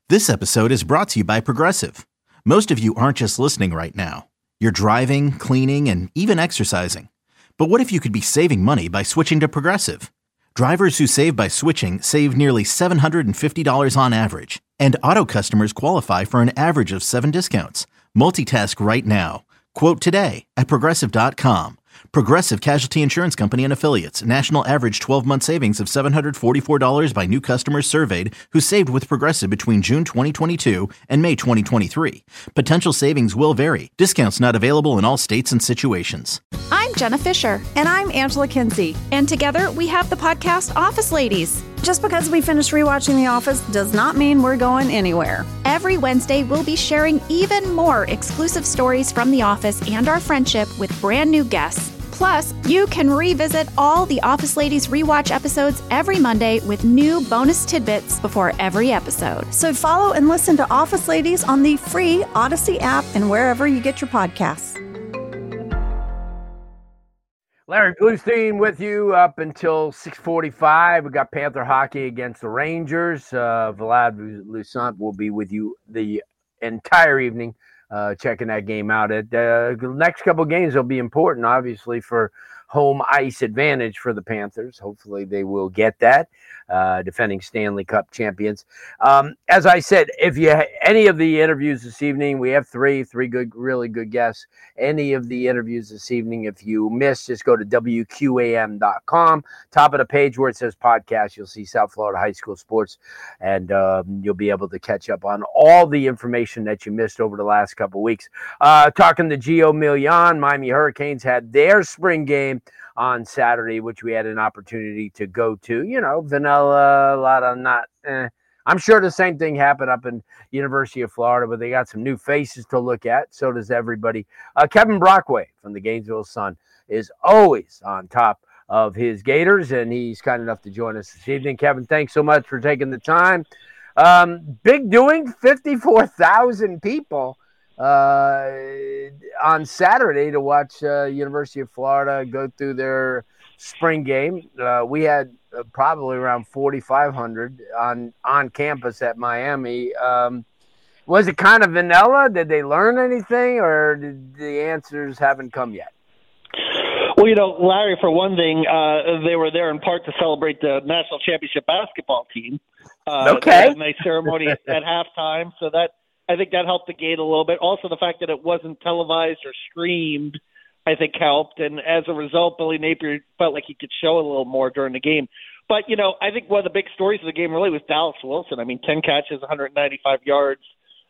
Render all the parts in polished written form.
This episode is brought to you by Progressive. Most of you aren't just listening right now. You're driving, cleaning, and even exercising. But what if you could be saving money by switching to Progressive? Drivers who save by switching save nearly $750 on average. And auto customers qualify for an average of 7 discounts. Multitask right now. Quote today at Progressive.com. Progressive Casualty Insurance Company and Affiliates. National average 12-month savings of $744 by new customers surveyed who saved with Progressive between June 2022 and May 2023. Potential savings will vary. Discounts not available in all states and situations. I'm Jenna Fisher. And I'm Angela Kinsey. And together we have the podcast Office Ladies. Just because we finished rewatching The Office does not mean we're going anywhere. Every Wednesday, we'll be sharing even more exclusive stories from The Office and our friendship with brand new guests. Plus, you can revisit all the Office Ladies rewatch episodes every Monday with new bonus tidbits before every episode. So follow and listen to Office Ladies on the free Odyssey app and wherever you get your podcasts. Larry Bluestein with you up until 6:45. We got Panther hockey against the Rangers. Vlad Lusant will be with you the entire evening, checking that game out. The next couple of games will be important, obviously, for home ice advantage for the Panthers. Hopefully they will get that. Defending Stanley Cup champions. As I said, if you any of the interviews this evening, we have three good, really good guests. Any of the interviews this evening, if you missed, just go to WQAM.com. Top of the page where it says podcast, you'll see South Florida High School Sports, and you'll be able to catch up on all the information that you missed over the last couple weeks. Talking to Gio Milian, Miami Hurricanes had their spring game on Saturday, which we had an opportunity to go to. You know, vanilla, a lot of not. I'm sure the same thing happened up in University of Florida, but they got some new faces to look at. So does everybody. Kevin Brockway from the Gainesville Sun is always on top of his Gators, and he's kind enough to join us this evening. Kevin, thanks so much for taking the time. Big doing, 54,000 people on Saturday to watch University of Florida go through their spring game. We had probably around 4,500 on campus at Miami. Was it kind of vanilla? Did they learn anything, or did the answers haven't come yet? Well, you know, Larry, for one thing, they were there in part to celebrate the national championship basketball team. Okay. They had a nice ceremony at halftime, so that I think that helped the gate a little bit. Also, the fact that it wasn't televised or streamed, I think, helped. And as a result, Billy Napier felt like he could show a little more during the game. But, you know, I think one of the big stories of the game really was Dallas Wilson. I mean, 10 catches, 195 yards,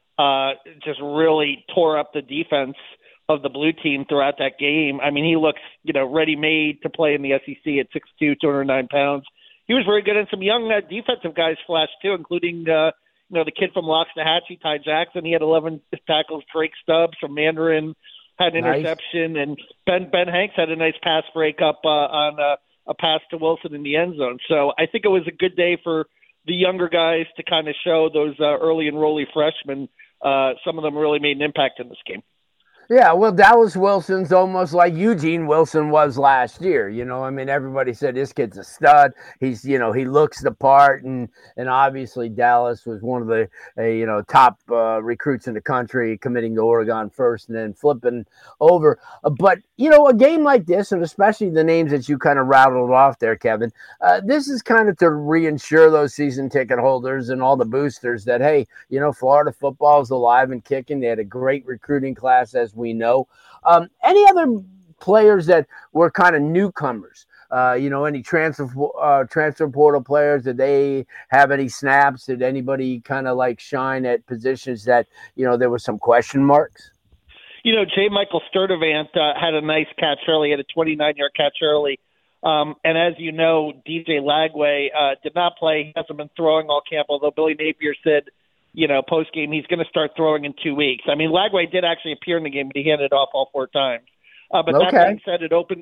just really tore up the defense of the blue team throughout that game. I mean, he looks, you know, ready-made to play in the SEC at 6'2", 209 pounds. He was very good, and some young defensive guys flashed, too, including the kid from Loxahatchee, Ty Jackson. He had 11 tackles. Drake Stubbs from Mandarin had an interception. And Ben Hanks had a nice pass break up on a pass to Wilson in the end zone. So I think it was a good day for the younger guys to kind of show those early enrollee freshmen. Some of them really made an impact in this game. Yeah, well, Dallas Wilson's almost like Eugene Wilson was last year. You know, I mean, everybody said this kid's a stud. He's, you know, he looks the part, and obviously Dallas was one of the, top recruits in the country, committing to Oregon first and then flipping over. But, you know, a game like this, and especially the names that you kind of rattled off there, Kevin, this is kind of to reinsure those season ticket holders and all the boosters that, hey, you know, Florida football is alive and kicking. They had a great recruiting class, as we know. Any other players that were kind of newcomers? Any transfer portal players? Did they have any snaps? Did anybody kind of like shine at positions that, you know, there were some question marks? You know, J. Michael Sturdivant had a nice catch early, had a 29-yard catch early. And as you know, DJ Lagway did not play. He hasn't been throwing all camp, although Billy Napier said, you know, post-game, he's going to start throwing in 2 weeks. I mean, Lagway did actually appear in the game, but he handed off all 4 times. But that being said, it opened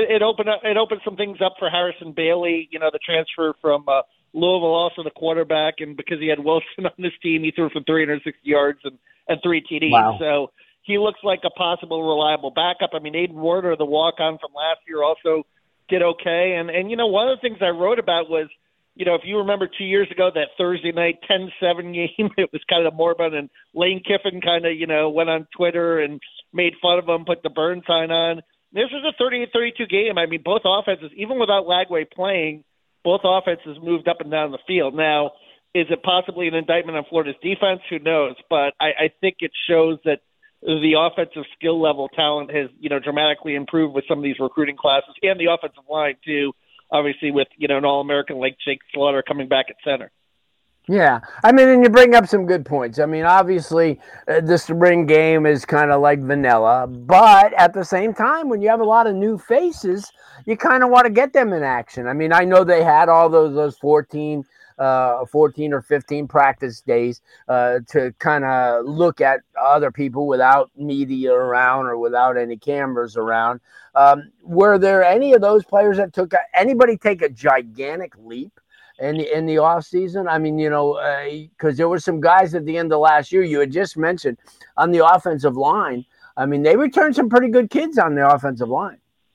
some things up for Harrison Bailey, you know, the transfer from Louisville, also the quarterback. And because he had Wilson on his team, he threw for 360 yards and 3 TDs. Wow. So he looks like a possible reliable backup. I mean, Aiden Warder, the walk-on from last year, also did okay. And you know, one of the things I wrote about was if you remember 2 years ago, that Thursday night 10-7 game, it was kind of Moribund, and Lane Kiffin kind of, went on Twitter and made fun of him, put the burn sign on. This is a 38-32 game. I mean, both offenses, even without Lagway playing, both offenses moved up and down the field. Now, is it possibly an indictment on Florida's defense? Who knows? But I think it shows that the offensive skill level talent has, dramatically improved with some of these recruiting classes, and the offensive line too, obviously with, an All-American like Jake Slaughter coming back at center. Yeah. I mean, and you bring up some good points. I mean, obviously the spring game is kind of like vanilla, but at the same time, when you have a lot of new faces, you kind of want to get them in action. I mean, I know they had all those 14 or 15 practice days to kind of look at other people without media around or without any cameras around. Were there any of those players that anybody take a gigantic leap in the off season? I mean, because there were some guys at the end of last year you had just mentioned on the offensive line. I mean, they returned some pretty good kids on the offensive line.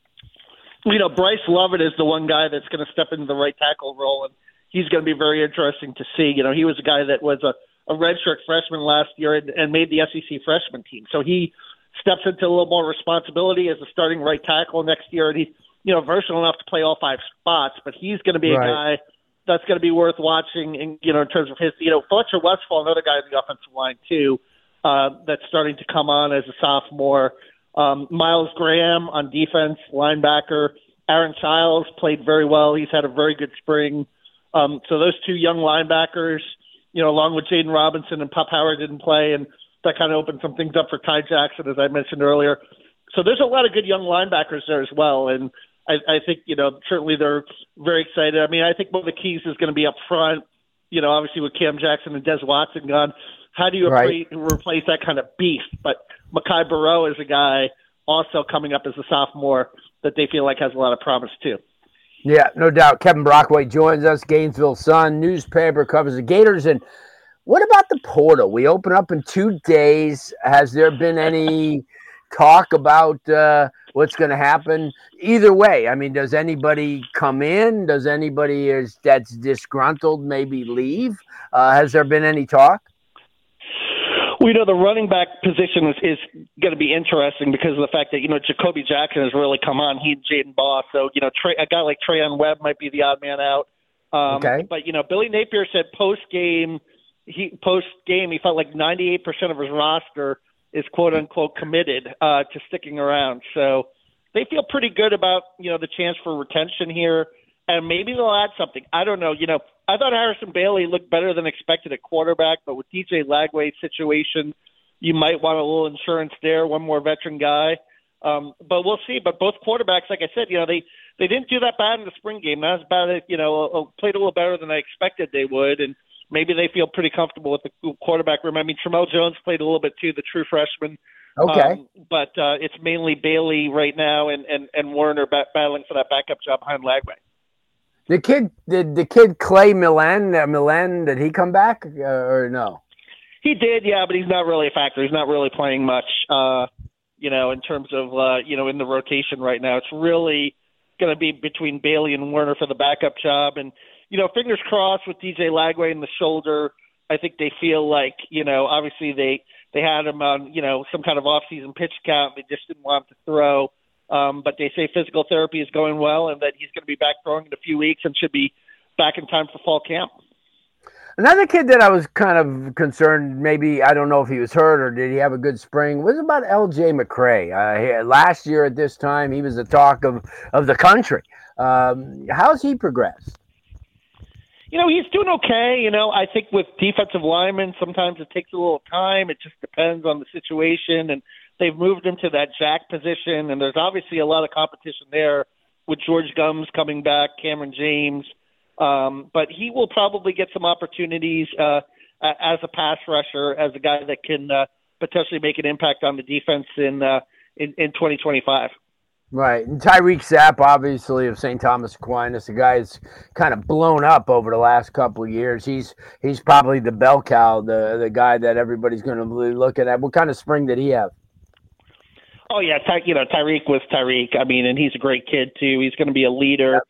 Bryce Lovett is the one guy that's going to step into the right tackle role, and he's going to be very interesting to see. He was a guy that was a redshirt freshman last year and made the SEC freshman team. So he steps into a little more responsibility as a starting right tackle next year, and he's versatile enough to play all 5 spots. But he's going to be a guy that's going to be worth watching, in terms of his. Fletcher Westphal, another guy in the offensive line too, that's starting to come on as a sophomore. Miles Graham on defense, linebacker. Aaron Childs played very well. He's had a very good spring. So those 2 young linebackers, along with Jaden Robinson and Pop Howard didn't play, and that kind of opened some things up for Ty Jackson, as I mentioned earlier. So there's a lot of good young linebackers there as well, and I think, certainly they're very excited. I mean, I think one of the keys is going to be up front, obviously with Cam Jackson and Des Watson gone. How do you replace that kind of beast? But Mekhi Barrow is a guy also coming up as a sophomore that they feel like has a lot of promise too. Yeah, no doubt. Kevin Brockway joins us, Gainesville Sun newspaper, covers the Gators. And what about the portal? We open up in 2 days. Has there been any talk about what's going to happen? Either way, I mean, does anybody come in? Does anybody that's disgruntled maybe leave? Has there been any talk? Well, the running back position is going to be interesting because of the fact that, Jacoby Jackson has really come on. He and Jaden Boss. So, a guy like Trayon Webb might be the odd man out. Okay. But, Billy Napier said post-game, he felt like 98% of his roster is quote-unquote committed to sticking around. So they feel pretty good about, the chance for retention here. And maybe they'll add something. I don't know. I thought Harrison Bailey looked better than expected at quarterback, but with DJ Lagway's situation, you might want a little insurance there, one more veteran guy. But we'll see. But both quarterbacks, like I said, they didn't do that bad in the spring game. Not as bad as, played a little better than I expected they would. And maybe they feel pretty comfortable with the quarterback room. I mean, Tramel Jones played a little bit too, the true freshman. Okay. But it's mainly Bailey right now and Warner battling for that backup job behind Lagway. The kid Clay Milan, did he come back or no? He did, yeah, but he's not really a factor. He's not really playing much, in terms of, in the rotation right now. It's really going to be between Bailey and Warner for the backup job. And, fingers crossed with DJ Lagway in the shoulder. I think they feel like, obviously they had him on, some kind of off-season pitch count. They just didn't want him to throw. But they say physical therapy is going well and that he's going to be back throwing in a few weeks and should be back in time for fall camp. Another kid that I was kind of concerned, maybe, I don't know if he was hurt or did he have a good spring, was about L.J. McCray. Last year at this time, he was the talk of the country. How's he progressed? He's doing okay. I think with defensive linemen, sometimes it takes a little time. It just depends on the situation. And they've moved him to that jack position. And there's obviously a lot of competition there with George Gums coming back, Cameron James. But he will probably get some opportunities as a pass rusher, as a guy that can potentially make an impact on the defense in 2025. Right. And Tyreek Sapp, obviously, of St. Thomas Aquinas, the guy is kind of blown up over the last couple of years. He's probably the bell cow, the guy that everybody's going to be looking at. What kind of spring did he have? Oh, yeah. Tyreek was Tyreek. I mean, and he's a great kid, too. He's going to be a leader.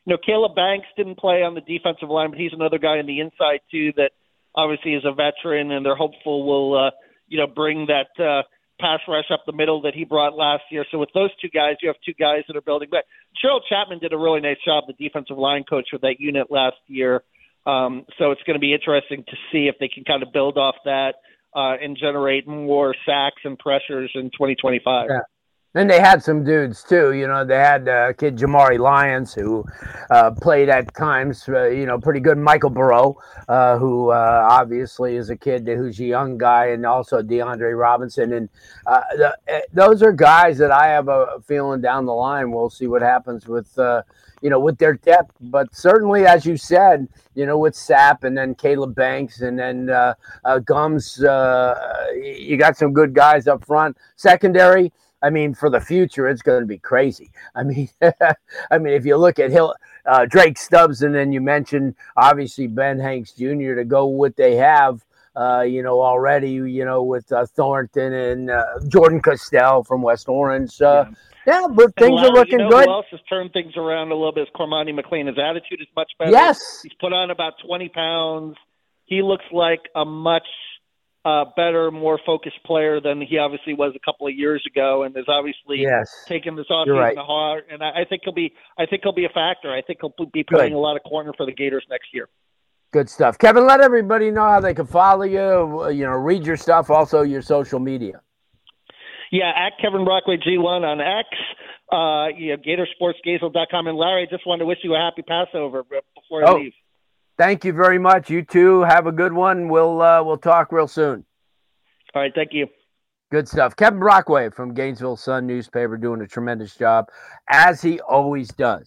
Caleb Banks didn't play on the defensive line, but he's another guy on the inside too that obviously is a veteran, and they're hopeful will bring that pass rush up the middle that he brought last year. So with those two guys, you have two guys that are building. But Cheryl Chapman did a really nice job, the defensive line coach for that unit last year. So it's going to be interesting to see if they can kind of build off that and generate more sacks and pressures in 2025. Yeah. And they had some dudes, too. They had kid Jamari Lyons, who played at times, pretty good. Michael Burrow, who obviously is a kid who's a young guy, and also DeAndre Robinson. And those are guys that I have a feeling down the line. We'll see what happens with their depth. But certainly, as you said, with Sapp and then Caleb Banks and then Gums, you got some good guys up front. Secondary, I mean, for the future, it's going to be crazy. I mean, if you look at Drake Stubbs, and then you mentioned obviously Ben Hanks Jr. to go what they have, already, with Thornton and Jordan Castell from West Orange. But things are looking good. Who else has turned things around a little bit is Cormani McLean. His attitude is much better. Yes. He's put on about 20 pounds. He looks like a much better, more focused player than he obviously was a couple of years ago, and has obviously taken this offseason to heart. And I think he'll be a factor. I think he'll be playing a lot of corner for the Gators next year. Good stuff, Kevin. Let everybody know how they can follow you. Read your stuff, also your social media. Yeah, at Kevin Brockway G1 on X. Gatorsportsgainesville.com. And Larry, I just wanted to wish you a happy Passover before I leave. Thank you very much. You too. Have a good one. We'll talk real soon. All right. Thank you. Good stuff. Kevin Brockway from Gainesville Sun newspaper doing a tremendous job, as he always does.